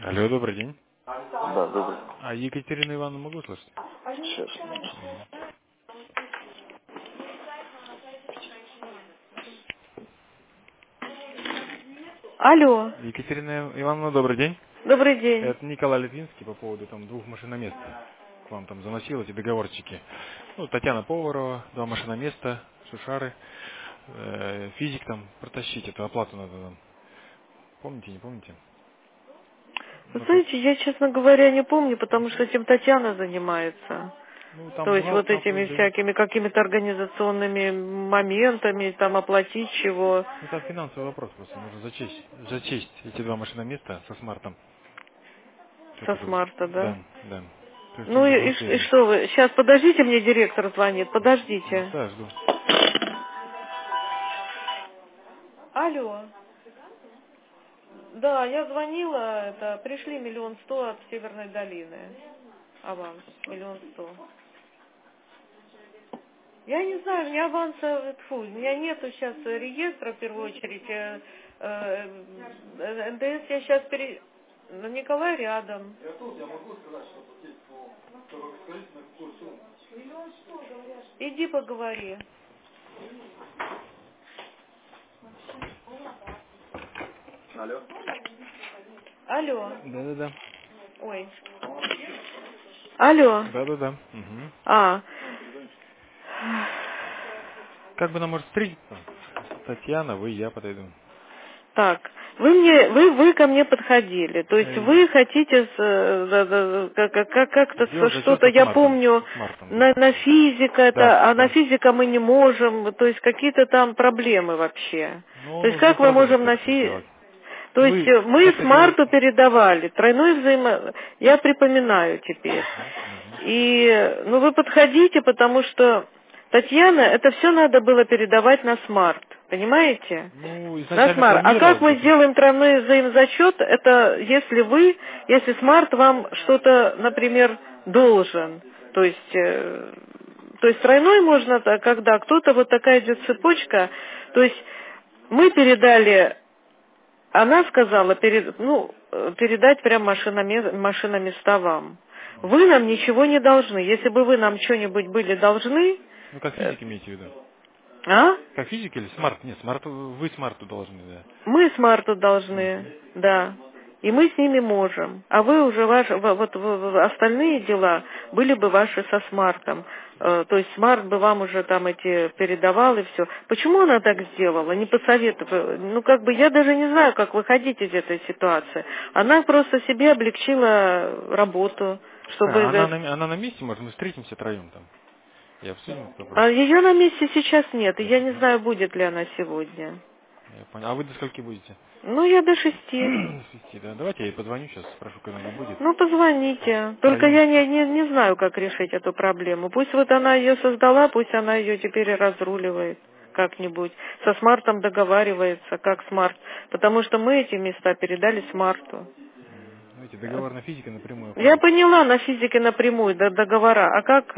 Алло, добрый день. Да, добрый. А Екатерину Ивановну могу слышать? Сейчас. Алло, Екатерина Ивановна, добрый день. добрый день. Это Николай Литвинский по поводу там 2 машиномест. К вам там заносил эти договорчики. Ну, Татьяна Поварова, 2 машиноместа, Шушары, физик там, протащить эту оплату надо нам. Помните, не помните? Вы Ну, знаете, я, честно говоря, не помню, потому что этим Татьяна занимается. ну То там есть вот этими дают. всякими какими-то организационными моментами, там оплатить чего Ну, там финансовый вопрос просто. Нужно зачесть эти 2 машиноместа со смартом. со Которые... смарта, да? Да, да. То есть Ну им и бухгалтерии. что вы? Сейчас, подождите, мне директор звонит, подождите. Да, жду. Алло. Да, я звонила, это пришли 1 100 000 от Северной долины. Аванс, 1 100 000. Я не знаю, у меня аванса, тьфу, у меня нету сейчас реестра в первую очередь. НДС я сейчас Николай рядом. Иди поговори. Алло. Алло. Да-да-да. Ой. Алло. Да-да-да. Угу. А. Как бы нам может встретиться? Татьяна, вы, я подойду. Так, вы ко мне подходили, то есть Э, вы хотите как-то Сделать зачет что-то, со я смартом. помню, Со смартом, да. на физика Да, это, а на да. физика мы не можем, то есть какие-то там проблемы вообще. Ну, То есть нужно как мы двухразово можем все это сделать. то есть Вы мы это делаете... смарту передавали, я припоминаю теперь. Мгм. И, ну вы подходите, потому что Татьяна, это все надо было передавать на смарт, понимаете? Ну, На изначально смарт. А как планировалось мы быть. сделаем тройной взаимозачет, это если смарт вам что-то, например, должен, то есть, тройной можно, когда кто-то вот такая идет цепочка, то есть мы передали, она сказала, передать прям машиноместа вам. Вы нам ничего не должны. Если бы вы нам что-нибудь были должны, Ну, как э, физик имеете в виду? а? Как физик или смарт? Нет, смарт, вы смарту должны, да. Мы смарту должны, Мгм. да. И мы с ними можем. А вы уже остальные дела были бы ваши со смартом. То есть смарт бы вам уже там эти передавал и все. Почему она так сделала? Не посоветовала. Ну, как бы я даже не знаю, как выходить из этой ситуации. Она просто себе облегчила работу, чтобы А, она на месте, может, мы встретимся троем там. И обсудим этот вопрос. А ее на месте сейчас нет, и я Нету, не да? знаю, будет ли она сегодня. Я понял. А вы до скольки будете? Ну, я до 6. С 5, да. Давайте я ей позвоню сейчас, спрошу, когда она будет. Ну, позвоните. Только Троем. я не знаю, как решить эту проблему. Пусть вот она ее создала, пусть она ее теперь и разруливает как-нибудь. Со смартом договаривается, как смарт. Потому что мы эти места передали смарту. Знаете, договор на физике напрямую Я оформить. поняла на физике напрямую договора. А как...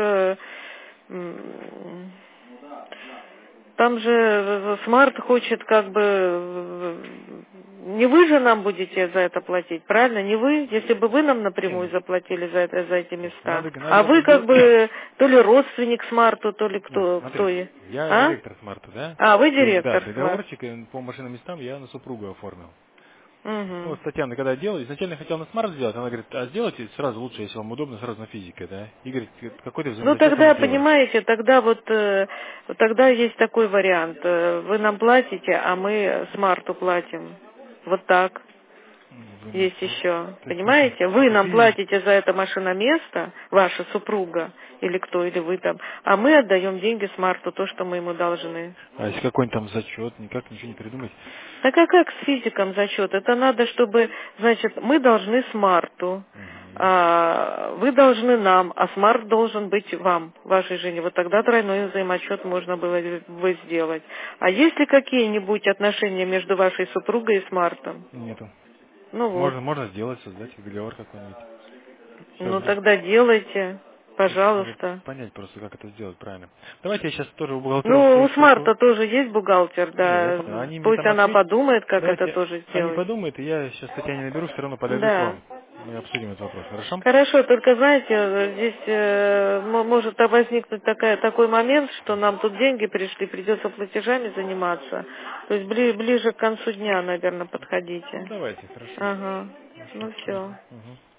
м, Там же Смарт хочет как бы... Не вы же нам будете за это платить, правильно? Не вы, если бы вы нам напрямую Нет, заплатили за эти места. А надо вы как сделать... бы то ли родственник Смарту, то ли Нет, кто смотрите, и... я А? директор смарта, да? А, вы Да, директор Смарт. договорчик по машинным местам я на супругу оформил. Ну, Угу. вот Татьяна, когда делала, изначально хотел на смарт сделать, она говорит, а сделайте сразу лучше, если вам удобно, сразу на физике, да? И говорит, какой-то Ну взаимозачет там тогда, сделаем. понимаете, тогда есть такой вариант. Вы нам платите, а мы Смарту платим. Вот так. Есть еще, То есть понимаете? Вы это нам физик. платите за это машиноместо, ваша супруга, или кто, или вы там, а мы отдаем деньги Смарту, то, что мы ему должны. А если какой-нибудь там зачет, никак ничего не придумать. Так а как с физиком зачет? Это надо, чтобы, значит, мы должны Смарту, Мгм. а вы должны нам, а Смарт должен быть вам, вашей жене. Вот тогда тройной взаимоотчет можно было бы сделать. А есть ли какие-нибудь отношения между вашей супругой и Смартом? Нету. Ну вот. Можно сделать, создать договор какой-нибудь. Сейчас Ну тогда делайте, надо пожалуйста. понять просто, как это сделать правильно. Давайте я сейчас тоже у бухгалтеров Ну, у спрошу. Смарта тоже есть бухгалтер, Не, я да. понял. Они мне Пусть там она ответят. подумает, как это Давайте тоже они сделать. подумают, и я сейчас Татьяне наберу, все равно подойду к Да. вам. Мы обсудим этот вопрос, хорошо? Хорошо, только знаете, здесь может возникнуть такой момент, что нам тут деньги пришли, придется платежами заниматься. То есть ближе к концу дня, наверное, Ну, подходите. давайте, хорошо. Ага, Хорошо. ну все. Мгм.